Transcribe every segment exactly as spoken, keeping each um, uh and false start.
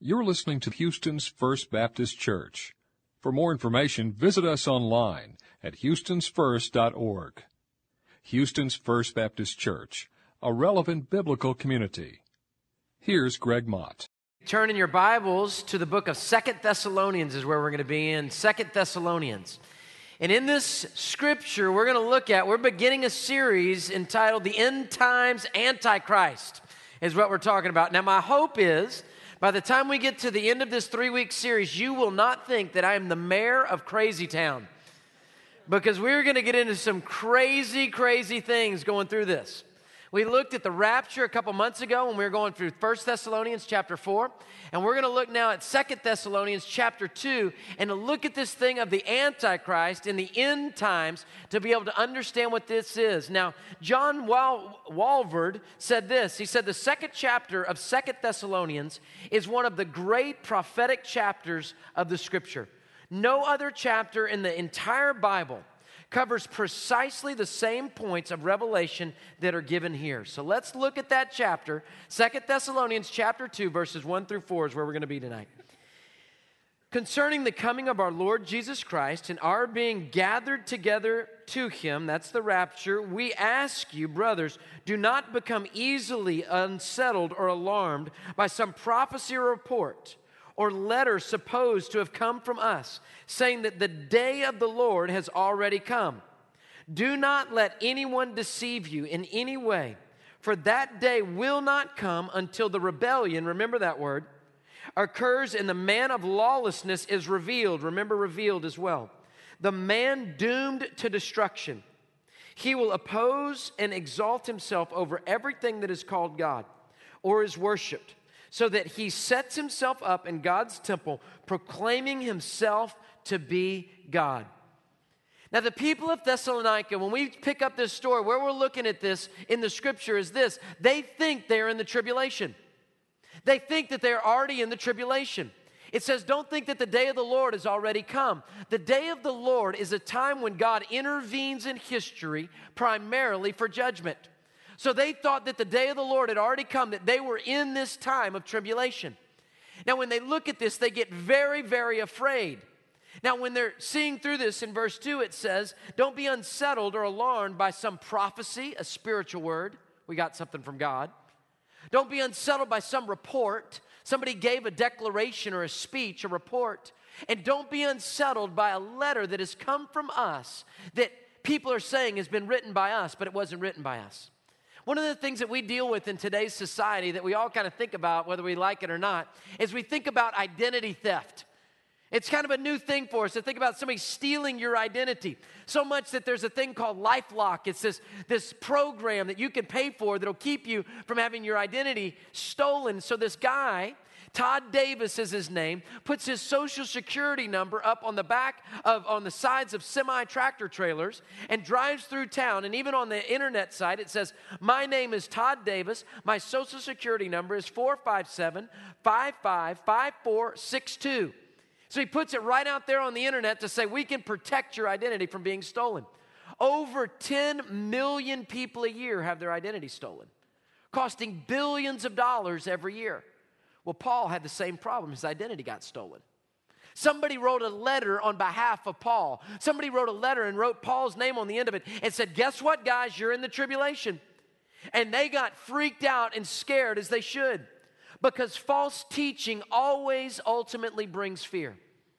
You're listening to Houston's First Baptist Church. For more information, visit us online at houstons first dot org. Houston's First Baptist Church, a relevant biblical community. Here's Greg Mott. Turn in your Bibles to the book of Second Thessalonians is where we're going to be in, Second Thessalonians. And in this scripture, we're going to look at, we're beginning a series entitled The End Times Antichrist, is what we're talking about. Now, my hope is, by the time we get to the end of this three-week series, you will not think that I am the mayor of Crazy Town, because we're going to get into some crazy, crazy things going through this. We looked at the rapture a couple months ago when we were going through First Thessalonians chapter four, and we're going to look now at Second Thessalonians chapter two, and to look at this thing of the Antichrist in the end times to be able to understand what this is. Now, John Wal- Walvoord said this. He said the second chapter of Second Thessalonians is one of the great prophetic chapters of the Scripture. No other chapter in the entire Bible covers precisely the same points of revelation that are given here. So let's look at that chapter. Second Thessalonians chapter two, verses one through four is where we're going to be tonight. Concerning the coming of our Lord Jesus Christ and our being gathered together to him, that's the rapture, we ask you, brothers, do not become easily unsettled or alarmed by some prophecy or report or letter supposed to have come from us, saying that the day of the Lord has already come. Do not let anyone deceive you in any way, for that day will not come until the rebellion, remember that word, occurs and the man of lawlessness is revealed. Remember revealed as well. The man doomed to destruction. He will oppose and exalt himself over everything that is called God or is worshipped, so that he sets himself up in God's temple, proclaiming himself to be God. Now, the people of Thessalonica, when we pick up this story, where we're looking at this in the scripture is this. They think they're in the tribulation. They think that they're already in the tribulation. It says, don't think that the day of the Lord has already come. The day of the Lord is a time when God intervenes in history primarily for judgment. So they thought that the day of the Lord had already come, that they were in this time of tribulation. Now, when they look at this, they get very, very afraid. Now, when they're seeing through this in verse two, it says, don't be unsettled or alarmed by some prophecy, a spiritual word. We got something from God. Don't be unsettled by some report. Somebody gave a declaration or a speech, a report. And don't be unsettled by a letter that has come from us that people are saying has been written by us, but it wasn't written by us. One of the things that we deal with in today's society that we all kind of think about, whether we like it or not, is we think about identity theft. It's kind of a new thing for us to think about somebody stealing your identity. So much that there's a thing called LifeLock. It's this, this program that you can pay for that'll keep you from having your identity stolen. So this guy, Todd Davis is his name, puts his social security number up on the back of, on the sides of semi-tractor trailers and drives through town. And even on the internet site, it says, my name is Todd Davis. My social security number is four five seven, five five five four six two. So he puts it right out there on the internet to say, we can protect your identity from being stolen. Over ten million people a year have their identity stolen, costing billions of dollars every year. Well, Paul had the same problem. His identity got stolen. Somebody wrote a letter on behalf of Paul. Somebody wrote a letter and wrote Paul's name on the end of it and said, guess what, guys? You're in the tribulation. And they got freaked out and scared, as they should, because false teaching always ultimately brings fear.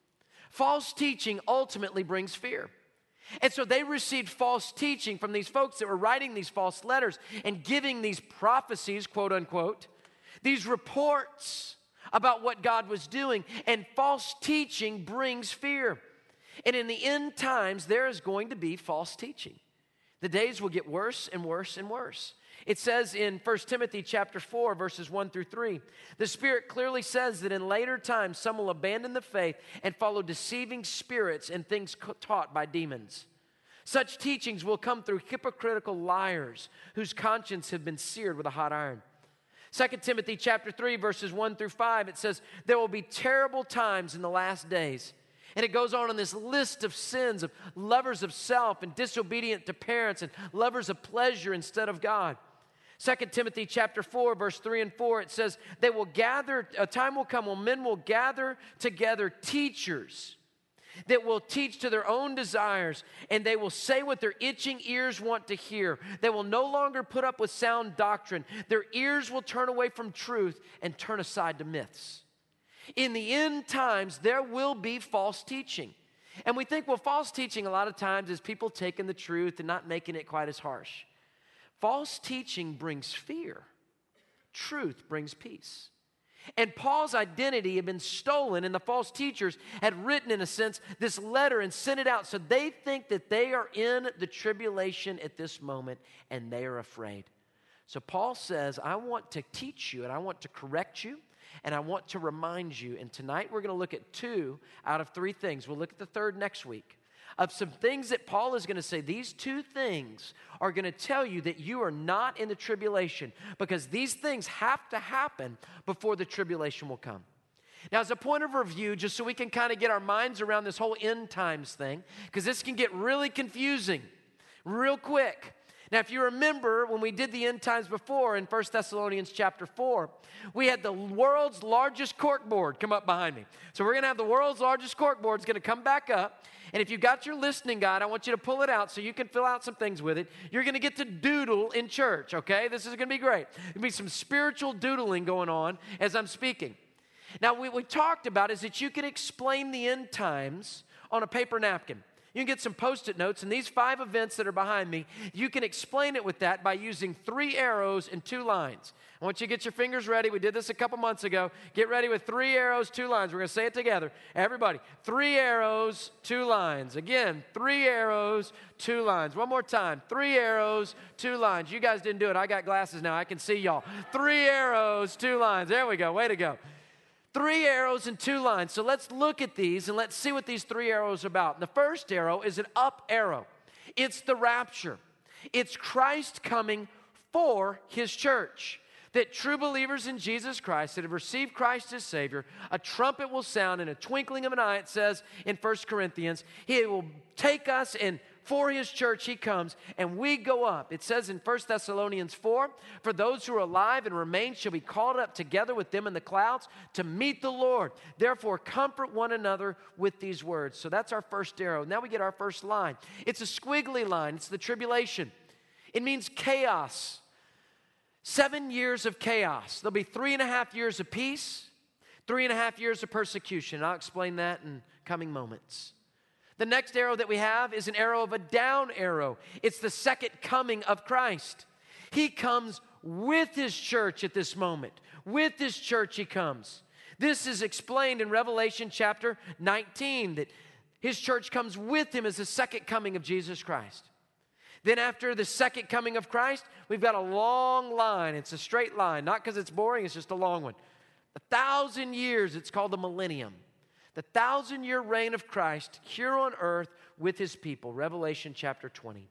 False teaching ultimately brings fear. And so they received false teaching from these folks that were writing these false letters and giving these prophecies, quote unquote, these reports about what God was doing, and false teaching brings fear. And in the end times, there is going to be false teaching. The days will get worse and worse and worse. It says in First Timothy chapter four, verses one through three, the Spirit clearly says that in later times, some will abandon the faith and follow deceiving spirits and things taught by demons. Such teachings will come through hypocritical liars whose conscience have been seared with a hot iron. Second Timothy chapter three, verses one through five, it says, there will be terrible times in the last days. And it goes on in this list of sins of lovers of self and disobedient to parents and lovers of pleasure instead of God. Second Timothy chapter four, verse three and four, it says, they will gather, a time will come when men will gather together teachers that will teach to their own desires, and they will say what their itching ears want to hear. They will no longer put up with sound doctrine. Their ears will turn away from truth and turn aside to myths. In the end times, there will be false teaching. And we think, well, false teaching a lot of times is people taking the truth and not making it quite as harsh. False teaching brings fear. Truth brings peace. And Paul's identity had been stolen, and the false teachers had written, in a sense, this letter and sent it out. So they think that they are in the tribulation at this moment, and they are afraid. So Paul says, I want to teach you, and I want to correct you, and I want to remind you. And tonight we're going to look at two out of three things. We'll look at the third next week. Of some things that Paul is going to say. These two things are going to tell you that you are not in the tribulation, because these things have to happen before the tribulation will come. Now, as a point of review, just so we can kind of get our minds around this whole end times thing, because this can get really confusing real quick. Now, if you remember when we did the end times before in First Thessalonians chapter four, we had the world's largest corkboard come up behind me. So we're going to have the world's largest corkboard. It's going to come back up. And if you've got your listening guide, I want you to pull it out so you can fill out some things with it. You're going to get to doodle in church, okay? This is going to be great. There'll be some spiritual doodling going on as I'm speaking. Now, what we talked about is that you can explain the end times on a paper napkin. You can get some Post-it notes, and these five events that are behind me, you can explain it with that by using three arrows and two lines. I want you to get your fingers ready. We did this a couple months ago. Get ready with three arrows, two lines. We're going to say it together. Everybody, three arrows, two lines. Again, three arrows, two lines. One more time. Three arrows, two lines. You guys didn't do it. I got glasses now. I can see y'all. Three arrows, two lines. There we go. Way to go. Three arrows and two lines. So let's look at these and let's see what these three arrows are about. The first arrow is an up arrow. It's the rapture. It's Christ coming for his church. That true believers in Jesus Christ that have received Christ as Savior, a trumpet will sound in a twinkling of an eye, it says in First Corinthians. He will take us, and for his church he comes, and we go up. It says in First Thessalonians four, for those who are alive and remain shall be called up together with them in the clouds to meet the Lord. Therefore, comfort one another with these words. So that's our first arrow. Now we get our first line. It's a squiggly line. It's the tribulation. It means chaos. Seven years of chaos. There'll be three and a half years of peace, three and a half years of persecution. I'll explain that in coming moments. The next arrow that we have is an arrow of a down arrow. It's the second coming of Christ. He comes with his church at this moment. With his church he comes. This is explained in Revelation chapter nineteen, that his church comes with him as the second coming of Jesus Christ. Then after the second coming of Christ, we've got a long line. It's a straight line, not because it's boring, it's just a long one. A thousand years, it's called the millennium. The thousand-year reign of Christ here on earth with his people, Revelation chapter twenty.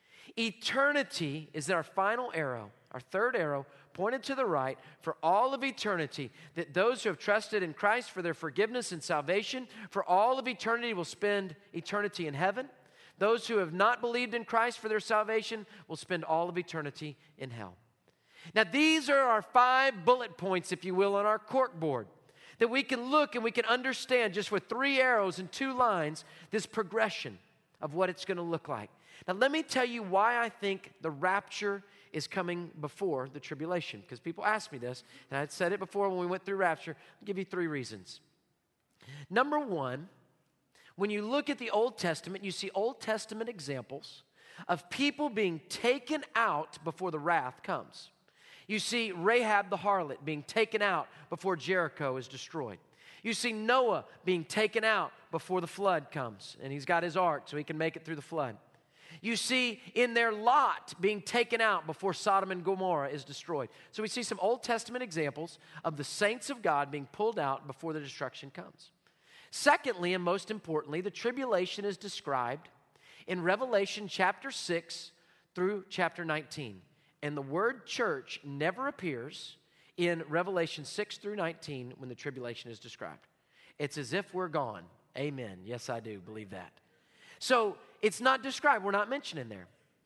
Eternity is our final arrow, our third arrow, pointed to the right for all of eternity, that those who have trusted in Christ for their forgiveness and salvation, for all of eternity will spend eternity in heaven. Those who have not believed in Christ for their salvation will spend all of eternity in hell. Now, these are our five bullet points, if you will, on our corkboard, that we can look and we can understand just with three arrows and two lines, this progression of what it's going to look like. Now, let me tell you why I think the rapture is coming before the tribulation, because people ask me this, and I said it before when we went through rapture. I'll give you three reasons. Number one, when you look at the Old Testament, you see Old Testament examples of people being taken out before the wrath comes. You see Rahab the harlot being taken out before Jericho is destroyed. You see Noah being taken out before the flood comes, and he's got his ark so he can make it through the flood. You see in their Lot being taken out before Sodom and Gomorrah is destroyed. So we see some Old Testament examples of the saints of God being pulled out before the destruction comes. Secondly, and most importantly, the tribulation is described in Revelation chapter six through chapter nineteen. And the word church never appears in Revelation six through nineteen when the tribulation is described. It's as if we're gone. Amen. Yes, I do believe that. So it's not described. We're not mentioned in there.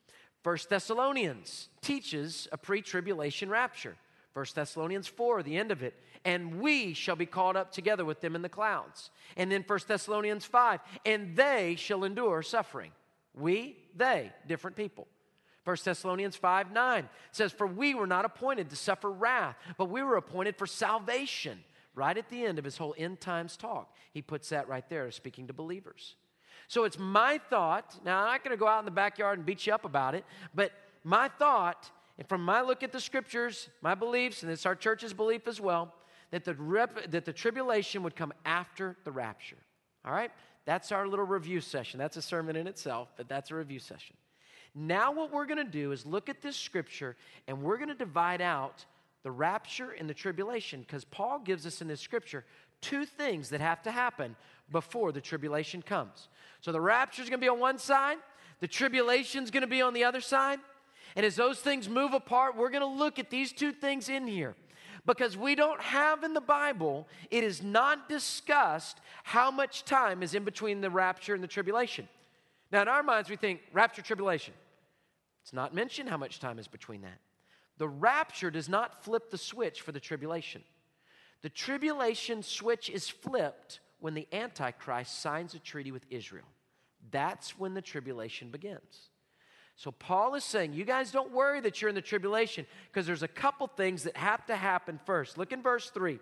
First Thessalonians teaches a pre-tribulation rapture. First Thessalonians four, the end of it. And we shall be caught up together with them in the clouds. And then First Thessalonians five, and they shall endure suffering. We, they, different people. First Thessalonians five nine says, for we were not appointed to suffer wrath, but we were appointed for salvation. Right at the end of his whole end times talk, he puts that right there, speaking to believers. So it's my thought, now I'm not going to go out in the backyard and beat you up about it, but my thought, and from my look at the scriptures, my beliefs, and it's our church's belief as well, that the, rep, that the tribulation would come after the rapture. All right? That's our little review session. That's a sermon in itself, but that's a review session. Now what we're going to do is look at this scripture, and we're going to divide out the rapture and the tribulation, because Paul gives us in this scripture two things that have to happen before the tribulation comes. So the rapture is going to be on one side, the tribulation is going to be on the other side, and as those things move apart, we're going to look at these two things in here. Because we don't have in the Bible, it is not discussed how much time is in between the rapture and the tribulation. Now, in our minds, we think rapture, tribulation. It's not mentioned how much time is between that. The rapture does not flip the switch for the tribulation. The tribulation switch is flipped when the Antichrist signs a treaty with Israel. That's when the tribulation begins. So Paul is saying, you guys don't worry that you're in the tribulation, because there's a couple things that have to happen first. Look in verse three.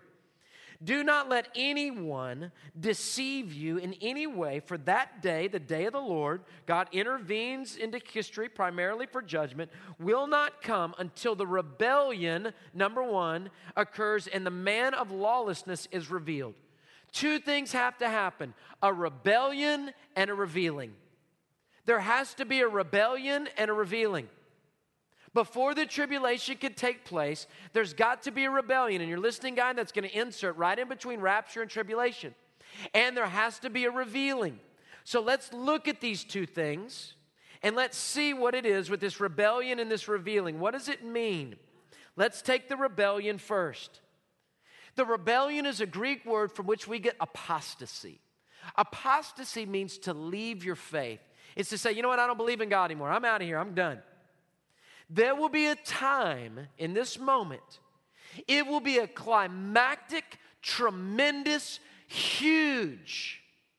Do not let anyone deceive you in any way, for that day, the day of the Lord, God intervenes into history primarily for judgment, will not come until the rebellion, number one, occurs and the man of lawlessness is revealed. Two things have to happen, a rebellion and a revealing. There has to be a rebellion and a revealing. Before the tribulation can take place, there's got to be a rebellion. And you're listening, guy, that's going to insert right in between rapture and tribulation. And there has to be a revealing. So let's look at these two things and let's see what it is with this rebellion and this revealing. What does it mean? Let's take the rebellion first. The rebellion is a Greek word from which we get apostasy. Apostasy means to leave your faith. It's to say, you know what, I don't believe in God anymore. I'm out of here. I'm done. There will be a time in this moment, it will be a climactic, tremendous, huge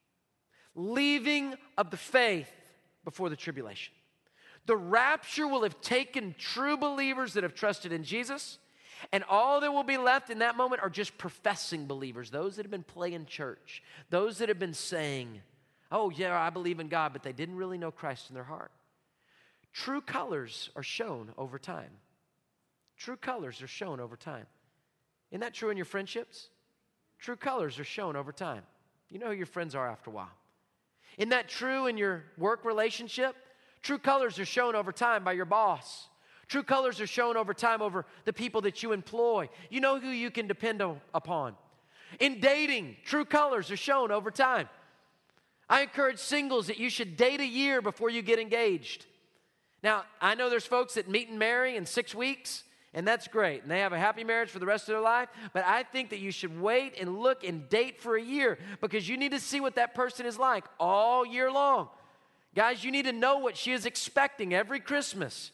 leaving of the faith before the tribulation. The rapture will have taken true believers that have trusted in Jesus, and all that will be left in that moment are just professing believers, those that have been playing church, those that have been saying, oh yeah, I believe in God, but they didn't really know Christ in their heart. True colors are shown over time. True colors are shown over time. Isn't that true in your friendships? True colors are shown over time. You know who your friends are after a while. Isn't that true in your work relationship? True colors are shown over time by your boss. True colors are shown over time over the people that you employ. You know who you can depend on, upon. In dating, true colors are shown over time. I encourage singles that you should date a year before you get engaged. Now, I know there's folks that meet and marry in six weeks, and that's great, and they have a happy marriage for the rest of their life, but I think that you should wait and look and date for a year because you need to see what that person is like all year long. Guys, you need to know what she is expecting every Christmas.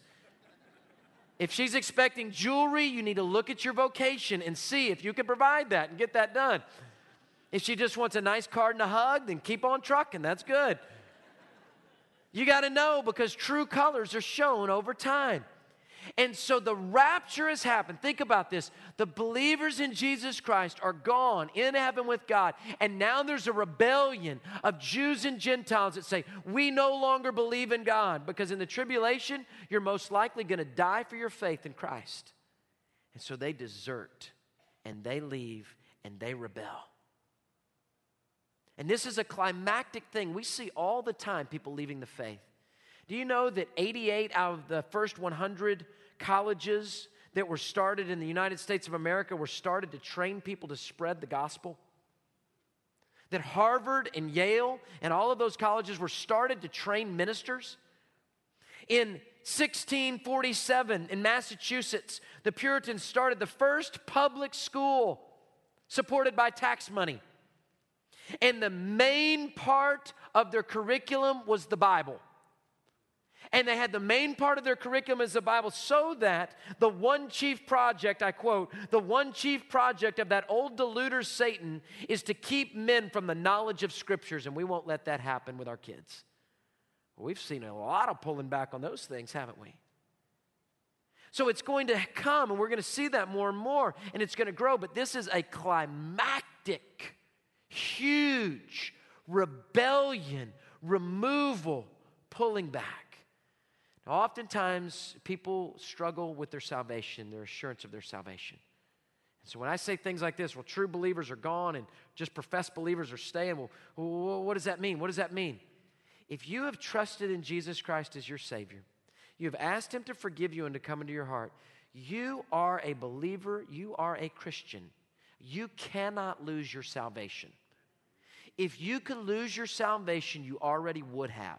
If she's expecting jewelry, you need to look at your vocation and see if you can provide that and get that done. If she just wants a nice card and a hug, then keep on trucking. That's good. You got to know because true colors are shown over time. And so the rapture has happened. Think about this. The believers in Jesus Christ are gone in heaven with God. And now there's a rebellion of Jews and Gentiles that say, we no longer believe in God. Because in the tribulation, you're most likely going to die for your faith in Christ. And so they desert and they leave and they rebel. And this is a climactic thing. We see all the time people leaving the faith. Do you know that eighty-eight out of the first one hundred colleges that were started in the United States of America were started to train people to spread the gospel? That Harvard and Yale and all of those colleges were started to train ministers? In sixteen forty-seven in Massachusetts, the Puritans started the first public school supported by tax money. And the main part of their curriculum was the Bible. And they had the main part of their curriculum as the Bible, so that the one chief project, I quote, the one chief project of that old deluder Satan is to keep men from the knowledge of Scriptures, and we won't let that happen with our kids. Well, we've seen a lot of pulling back on those things, haven't we? So it's going to come, and we're going to see that more and more, and it's going to grow, but this is a climactic, huge rebellion, removal, pulling back. Now, oftentimes, people struggle with their salvation, their assurance of their salvation. And so when I say things like this, well, true believers are gone and just professed believers are staying, well, what does that mean? What does that mean? If you have trusted in Jesus Christ as your Savior, you have asked Him to forgive you and to come into your heart, you are a believer, you are a Christian. You cannot lose your salvation. If you could lose your salvation, you already would have.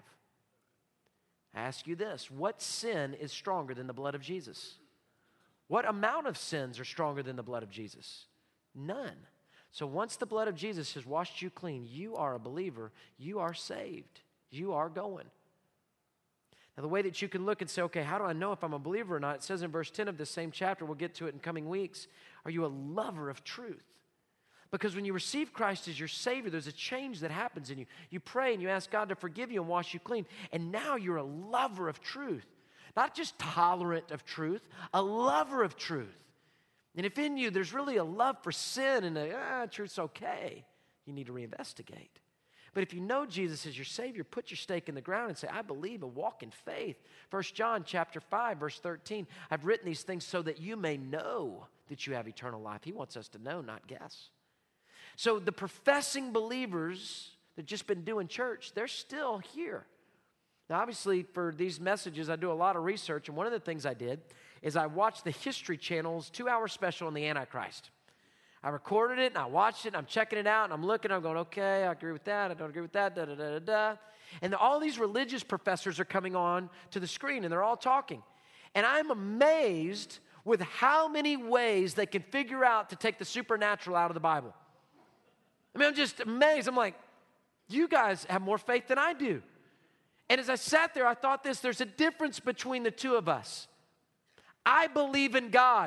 I ask you this, what sin is stronger than the blood of Jesus? What amount of sins are stronger than the blood of Jesus? None. So once the blood of Jesus has washed you clean, you are a believer, you are saved, you are going. Now the way that you can look and say, okay, how do I know if I'm a believer or not? It says in verse ten of the same chapter, we'll get to it in coming weeks, are you a lover of truth? Because when you receive Christ as your Savior, there's a change that happens in you. You pray and you ask God to forgive you and wash you clean. And now you're a lover of truth. Not just tolerant of truth, a lover of truth. And if in you there's really a love for sin and a, ah, truth's okay, you need to reinvestigate. But if you know Jesus as your Savior, put your stake in the ground and say, I believe and walk in faith. First John chapter five, verse thirteen, I've written these things so that you may know that you have eternal life. He wants us to know, not guess. So the professing believers that have just been doing church, they're still here. Now, obviously, for these messages, I do a lot of research, and one of the things I did is I watched the History Channel's two-hour special on the Antichrist. I recorded it, and I watched it, and I'm checking it out, and I'm looking, I'm going, okay, I agree with that, I don't agree with that, da-da-da-da-da. And all these religious professors are coming on to the screen, and they're all talking. And I'm amazed with how many ways they can figure out to take the supernatural out of the Bible. I mean, I'm just amazed. I'm like, you guys have more faith than I do. And as I sat there, I thought this, there's a difference between the two of us. I believe in God.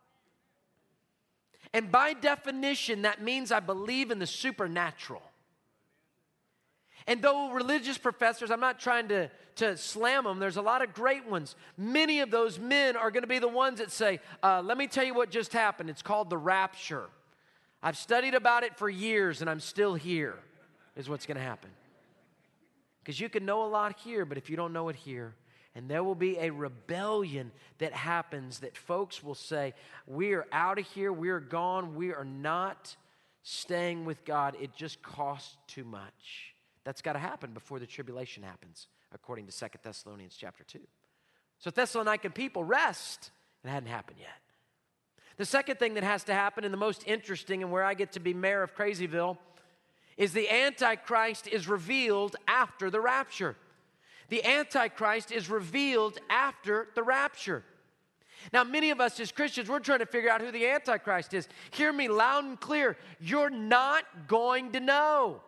And by definition, that means I believe in the supernatural. And though religious professors, I'm not trying to, to slam them, there's a lot of great ones. Many of those men are going to be the ones that say, uh, let me tell you what just happened. It's called the rapture. I've studied about it for years, and I'm still here, is what's going to happen. Because you can know a lot here, but if you don't know it here, and there will be a rebellion that happens that folks will say, we are out of here, we are gone, we are not staying with God. It just costs too much. That's got to happen before the tribulation happens, according to Second Thessalonians chapter two. So Thessalonican people, rest. It hadn't happened yet. The second thing that has to happen, and the most interesting, and where I get to be mayor of Crazyville, is the Antichrist is revealed after the rapture. The Antichrist is revealed after the rapture. Now, many of us as Christians, we're trying to figure out who the Antichrist is. Hear me loud and clear. You're not going to know.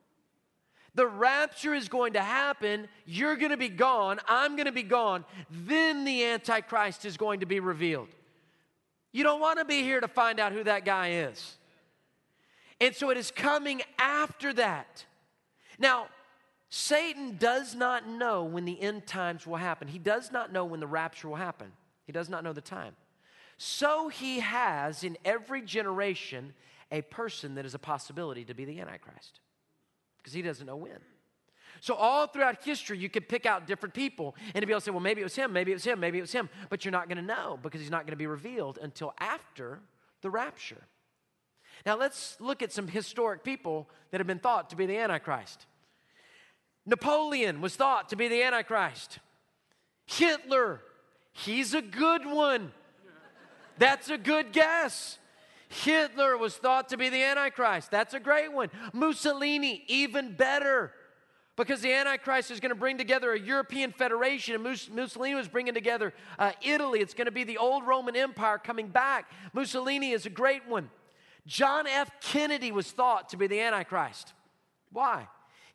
The rapture is going to happen. You're going to be gone. I'm going to be gone. Then the Antichrist is going to be revealed. You don't want to be here to find out who that guy is. And so it is coming after that. Now, Satan does not know when the end times will happen. He does not know when the rapture will happen. He does not know the time. So he has in every generation a person that is a possibility to be the Antichrist, because he doesn't know when. So all throughout history, you could pick out different people, and to be able to say, well, maybe it was him, maybe it was him, maybe it was him, but you're not going to know because he's not going to be revealed until after the rapture. Now let's look at some historic people that have been thought to be the Antichrist. Napoleon was thought to be the Antichrist. Hitler, he's a good one. That's a good guess. Hitler was thought to be the Antichrist. That's a great one. Mussolini, even better. Because the Antichrist is going to bring together a European federation, and Mus- Mussolini was bringing together uh, Italy. It's going to be the old Roman Empire coming back. Mussolini is a great one. John F. Kennedy was thought to be the Antichrist. Why?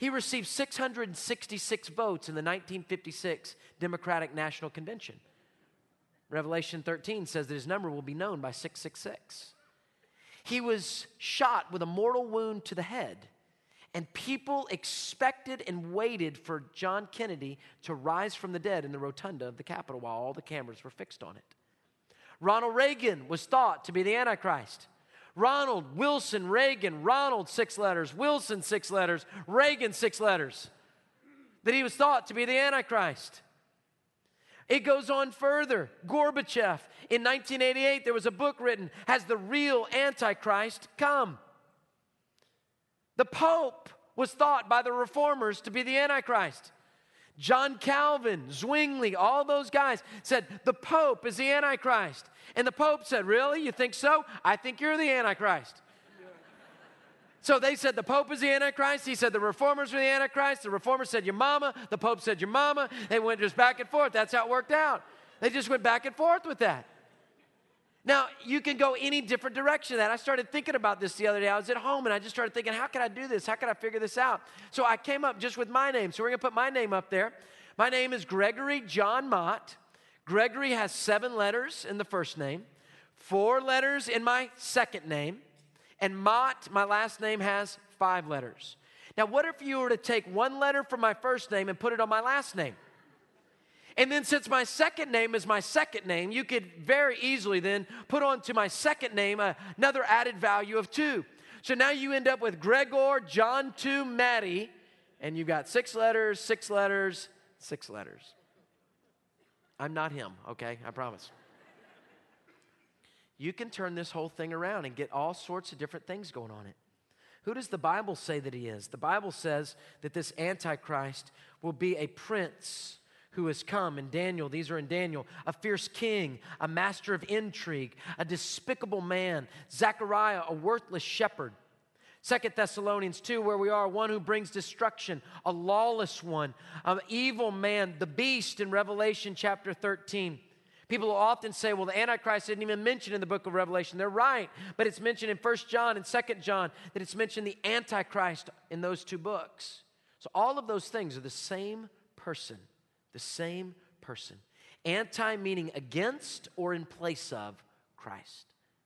He received six hundred sixty-six votes in the nineteen fifty-six Democratic National Convention. Revelation thirteen says that his number will be known by six six six. He was shot with a mortal wound to the head, and people expected and waited for John Kennedy to rise from the dead in the rotunda of the Capitol while all the cameras were fixed on it. Ronald Reagan was thought to be the Antichrist. Ronald, Wilson, Reagan, Ronald, six letters, Wilson, six letters, Reagan, six letters. That he was thought to be the Antichrist. It goes on further. Gorbachev, in nineteen eighty-eight, there was a book written, Has the Real Antichrist Come? The Pope was thought by the reformers to be the Antichrist. John Calvin, Zwingli, all those guys said, the Pope is the Antichrist. And the Pope said, really? You think so? I think you're the Antichrist. Yeah. So they said the Pope is the Antichrist. He said the reformers were the Antichrist. The reformers said your mama. The Pope said your mama. They went just back and forth. That's how it worked out. They just went back and forth with that. Now, you can go any different direction than that. I started thinking about this the other day. I was at home, and I just started thinking, how can I do this? How can I figure this out? So I came up just with my name. So we're going to put my name up there. My name is Gregory John Mott. Gregory has seven letters in the first name, four letters in my second name, and Mott, my last name, has five letters. Now, what if you were to take one letter from my first name and put it on my last name? And then since my second name is my second name, you could very easily then put onto my second name uh, another added value of two. So now you end up with Gregor John two Matty, and you've got six letters, six letters, six letters. I'm not him, okay? I promise. You can turn this whole thing around and get all sorts of different things going on it. Who does the Bible say that he is? The Bible says that this Antichrist will be a prince who has come. In Daniel, these are in Daniel, a fierce king, a master of intrigue, a despicable man. Zechariah, a worthless shepherd. Second Thessalonians two, where we are, one who brings destruction, a lawless one, an evil man, the beast in Revelation chapter thirteen. People will often say, well, the Antichrist isn't even mentioned in the book of Revelation. They're right, but it's mentioned in First John and Second John that it's mentioned the Antichrist in those two books. So all of those things are the same person. The same person. Anti meaning against or in place of Christ.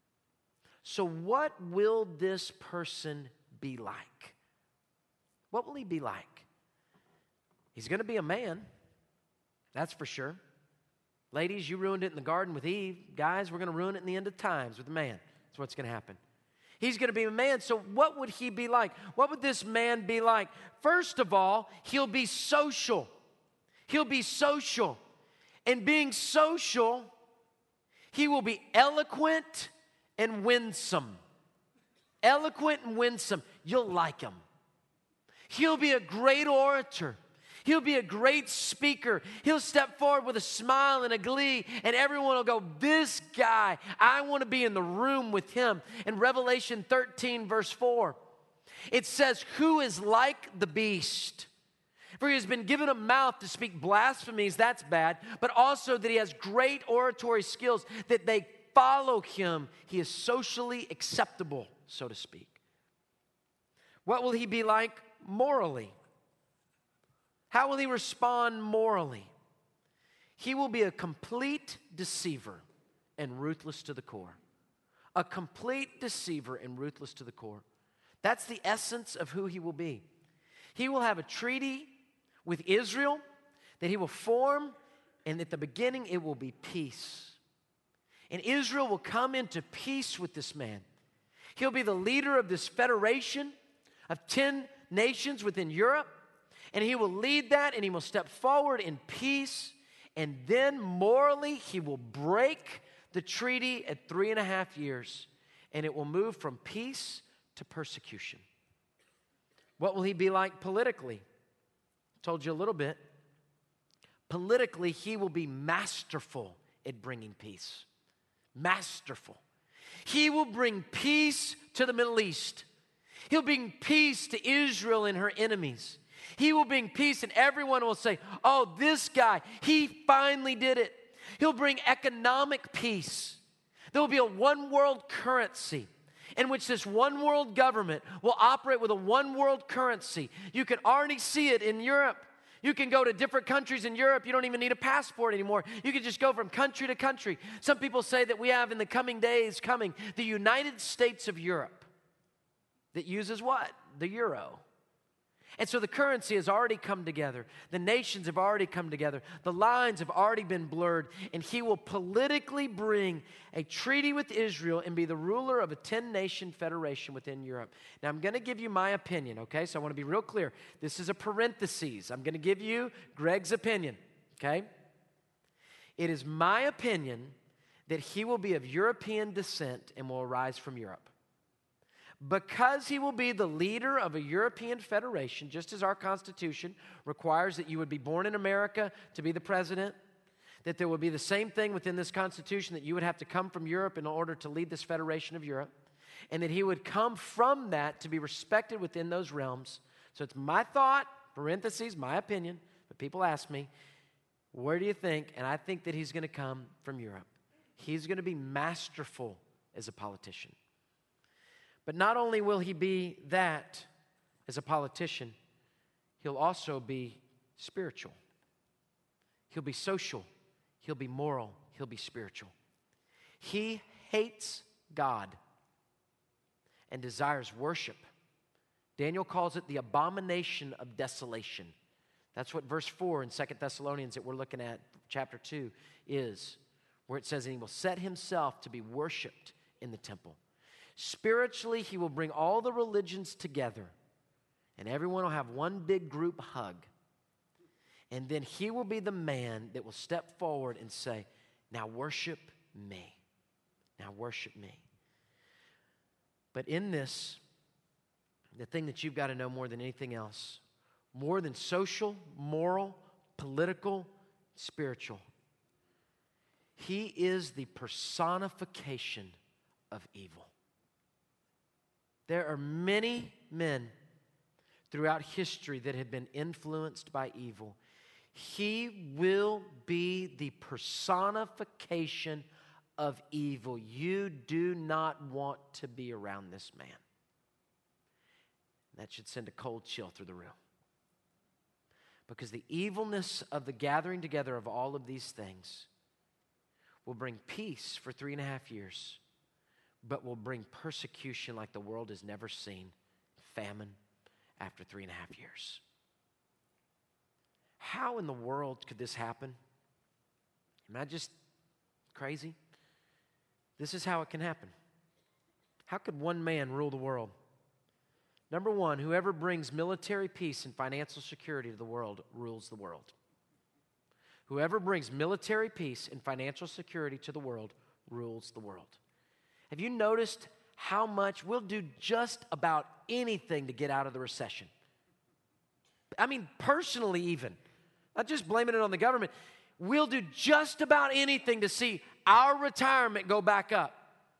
So what will this person be like? What will he be like? He's going to be a man. That's for sure. Ladies, you ruined it in the garden with Eve. Guys, we're going to ruin it in the end of times with a man. That's what's going to happen. He's going to be a man. So what would he be like? What would this man be like? First of all, he'll be social. He'll be social. And being social, he will be eloquent and winsome. Eloquent and winsome. You'll like him. He'll be a great orator. He'll be a great speaker. He'll step forward with a smile and a glee, and everyone will go, this guy, I want to be in the room with him. In Revelation thirteen, verse four, it says, who is like the beast? For he has been given a mouth to speak blasphemies, that's bad, but also that he has great oratory skills, that they follow him. He is socially acceptable, so to speak. What will he be like morally? How will he respond morally? He will be a complete deceiver and ruthless to the core. A complete deceiver and ruthless to the core. That's the essence of who he will be. He will have a treaty with Israel that he will form, and at the beginning it will be peace. And Israel will come into peace with this man. He'll be the leader of this federation of ten nations within Europe, and he will lead that, and he will step forward in peace, and then morally he will break the treaty at three and a half years, and it will move from peace to persecution. What will he be like politically? Told you a little bit. Politically, he will be masterful at bringing peace. Masterful. He will bring peace to the Middle East. He'll bring peace to Israel and her enemies. He will bring peace, and everyone will say, oh, this guy, he finally did it. He'll bring economic peace. There will be a one world currency. in which this one world government will operate with a one world currency. You can already see it in Europe. You can go to different countries in Europe. You don't even need a passport anymore. You can just go from country to country. Some people say that we have in the coming days coming the United States of Europe that uses what? The euro. And so the currency has already come together. The nations have already come together. The lines have already been blurred. And he will politically bring a treaty with Israel and be the ruler of a ten-nation federation within Europe. Now, I'm going to give you my opinion, okay? So I want to be real clear. This is a parenthesis. I'm going to give you Greg's opinion, okay? It is my opinion that he will be of European descent and will arise from Europe. Because he will be the leader of a European federation, just as our Constitution requires that you would be born in America to be the president, that there will be the same thing within this Constitution, that you would have to come from Europe in order to lead this federation of Europe, and that he would come from that to be respected within those realms. So it's my thought, parentheses, my opinion, but people ask me, where do you think? And I think that he's going to come from Europe. He's going to be masterful as a politician. But not only will he be that as a politician, he'll also be spiritual. He'll be social. He'll be moral. He'll be spiritual. He hates God and desires worship. Daniel calls it the abomination of desolation. That's what verse four in Second Thessalonians that we're looking at, chapter two, is, where it says, and he will set himself to be worshiped in the temple. Spiritually, he will bring all the religions together, and everyone will have one big group hug. And then he will be the man that will step forward and say, now worship me. Now worship me. But in this, the thing that you've got to know more than anything else, more than social, moral, political, spiritual, he is the personification of evil. There are many men throughout history that have been influenced by evil. He will be the personification of evil. You do not want to be around this man. That should send a cold chill through the room. Because the evilness of the gathering together of all of these things will bring peace for three and a half years, but will bring persecution like the world has never seen, famine after three and a half years. How in the world could this happen? Am I just crazy? This is how it can happen. How could one man rule the world? Number one, whoever brings military peace and financial security to the world rules the world. Whoever brings military peace and financial security to the world rules the world. Have you noticed how much we'll do just about anything to get out of the recession? I mean, personally even. Not just blaming it on the government. We'll do just about anything to see our retirement go back up.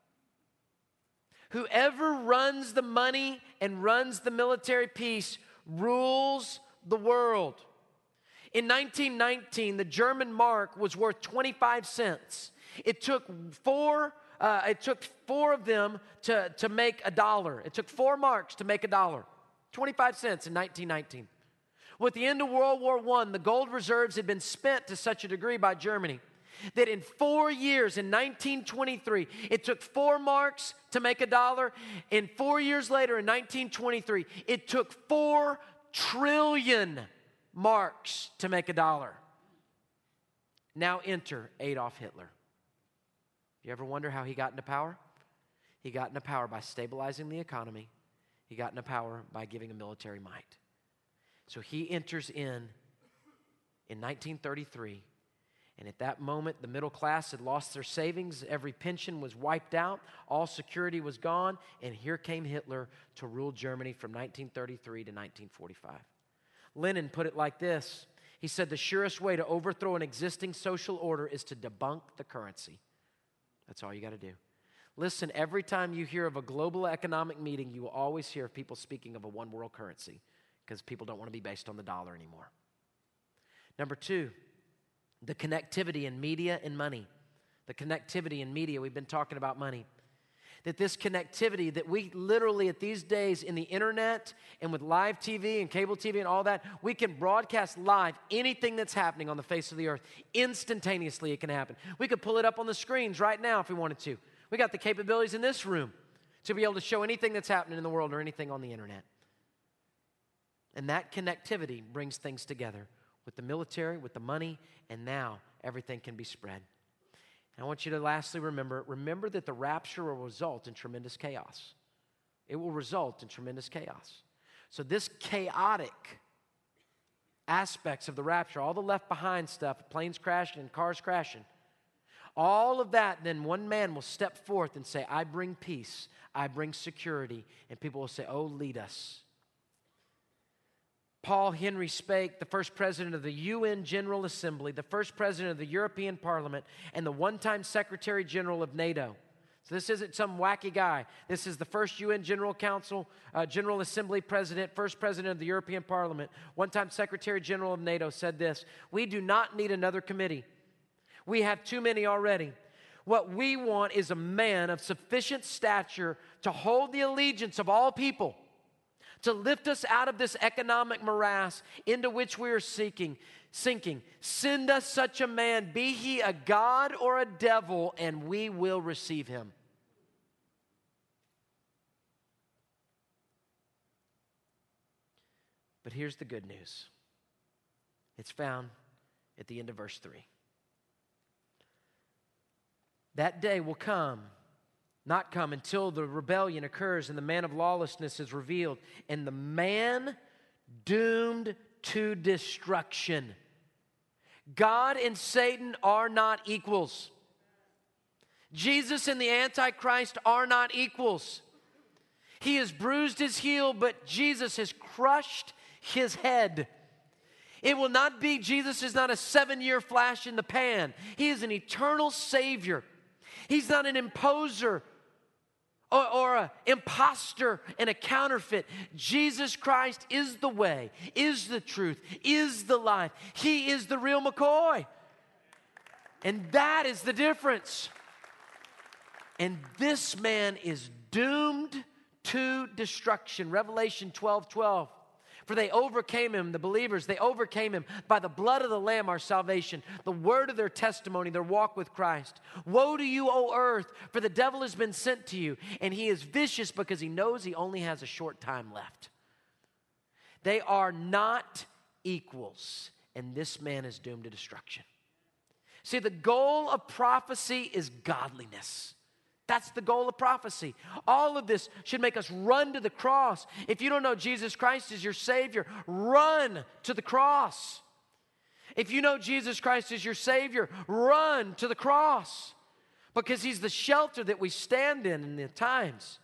Whoever runs the money and runs the military peace rules the world. In nineteen nineteen, the German mark was worth twenty-five cents. It took four, uh, it took four of them to, to make a dollar. It took four marks to make a dollar. twenty-five cents in nineteen nineteen. Well, at the end of World War One, the gold reserves had been spent to such a degree by Germany that in four years, in nineteen twenty-three, it took four marks to make a dollar. And four years later, in nineteen twenty-three, it took four trillion marks to make a dollar. Now enter Adolf Hitler. You ever wonder how he got into power? He got into power by stabilizing the economy. He got into power by giving a military might. So he enters in in nineteen thirty-three. And at that moment, the middle class had lost their savings. Every pension was wiped out. All security was gone. And here came Hitler to rule Germany from nineteen thirty-three to nineteen forty-five. Lenin put it like this. He said, the surest way to overthrow an existing social order is to debunk the currency. That's all you got to do. Listen, every time you hear of a global economic meeting, you will always hear of people speaking of a one world currency because people don't want to be based on the dollar anymore. Number two, the connectivity in media and money. The connectivity in media, we've been talking about money. that this connectivity, that we literally at these days in the internet and with live T V and cable T V and all that, we can broadcast live anything that's happening on the face of the earth. Instantaneously it can happen. We could pull it up on the screens right now if we wanted to. We got the capabilities in this room to be able to show anything that's happening in the world or anything on the internet. And that connectivity brings things together with the military, with the money, and now everything can be spread. And I want you to lastly remember, remember that the rapture will result in tremendous chaos. It will result in tremendous chaos. So this chaotic aspects of the rapture, all the left behind stuff, planes crashing and cars crashing, all of that, then one man will step forth and say, I bring peace, I bring security, and people will say, oh, lead us. Paul Henry Spaak, the first president of the U N General Assembly, the first president of the European Parliament, and the one-time Secretary General of NATO. So this isn't some wacky guy. This is the first U N General Council, uh, General Assembly president, first president of the European Parliament, one-time Secretary General of NATO said this: we do not need another committee. We have too many already. What we want is a man of sufficient stature to hold the allegiance of all people, to lift us out of this economic morass into which we are seeking, sinking. Send us such a man, be he a god or a devil, and we will receive him. But here's the good news. It's found at the end of verse three. That day will come, not come until the rebellion occurs and the man of lawlessness is revealed, and the man doomed to destruction. God and Satan are not equals. Jesus and the Antichrist are not equals. He has bruised his heel, but Jesus has crushed his head. It will not be, Jesus is not a seven-year flash in the pan. He is an eternal Savior. He's not an imposer or, or an imposter and a counterfeit. Jesus Christ is the way, is the truth, is the life. He is the real McCoy. And that is the difference. And this man is doomed to destruction. Revelation twelve twelve. For they overcame him, the believers, they overcame him by the blood of the Lamb, our salvation, the word of their testimony, their walk with Christ. Woe to you, O earth, for the devil has been sent to you, and he is vicious because he knows he only has a short time left. They are not equals, and this man is doomed to destruction. See, the goal of prophecy is godliness. That's the goal of prophecy. All of this should make us run to the cross. If you don't know Jesus Christ as your Savior, run to the cross. If you know Jesus Christ as your Savior, run to the cross, because He's the shelter that we stand in in the times.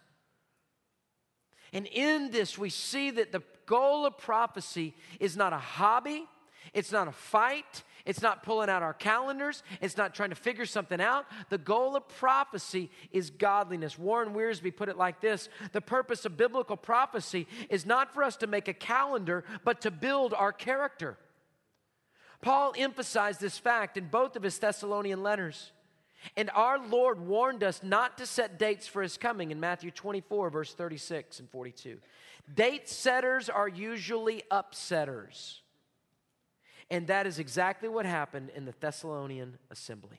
And in this, we see that the goal of prophecy is not a hobby, it's not a fight, it's not pulling out our calendars, it's not trying to figure something out. The goal of prophecy is godliness. Warren Wiersbe put it like this: the purpose of biblical prophecy is not for us to make a calendar, but to build our character. Paul emphasized this fact in both of his Thessalonian letters. And our Lord warned us not to set dates for His coming in Matthew twenty-four, verse thirty-six and forty-two. Date setters are usually upsetters. And that is exactly what happened in the Thessalonian assembly.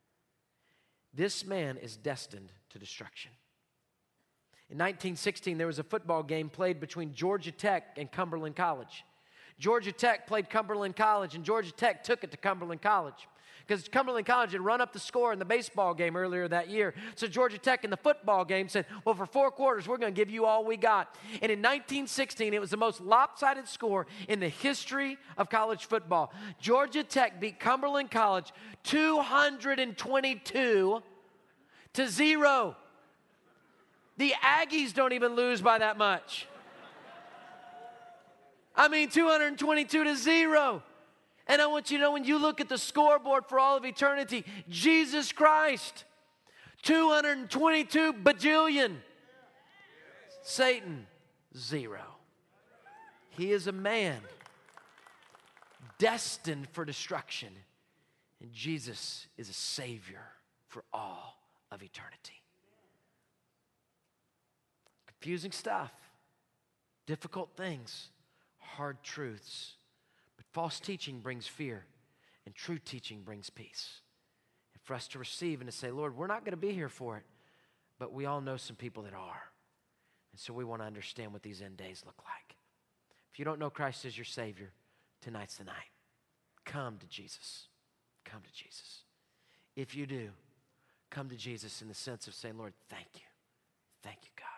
This man is destined to destruction. In nineteen sixteen, there was a football game played between Georgia Tech and Cumberland College. Georgia Tech played Cumberland College, and Georgia Tech took it to Cumberland College, because Cumberland College had run up the score in the baseball game earlier that year. So Georgia Tech in the football game said, well, for four quarters, we're going to give you all we got. And in nineteen sixteen, it was the most lopsided score in the history of college football. Georgia Tech beat Cumberland College two hundred twenty-two to zero. The Aggies don't even lose by that much. I mean, two hundred twenty-two to zero. And I want you to know, when you look at the scoreboard for all of eternity, Jesus Christ, two hundred twenty-two bajillion. Satan, zero. He is a man destined for destruction, and Jesus is a Savior for all of eternity. confusing stuff, difficult things, hard truths. But false teaching brings fear, and true teaching brings peace. And for us to receive and to say, Lord, we're not going to be here for it, but we all know some people that are. And so we want to understand what these end days look like. If you don't know Christ as your Savior, tonight's the night. Come to Jesus. Come to Jesus. If you do, come to Jesus in the sense of saying, Lord, thank you. Thank you, God.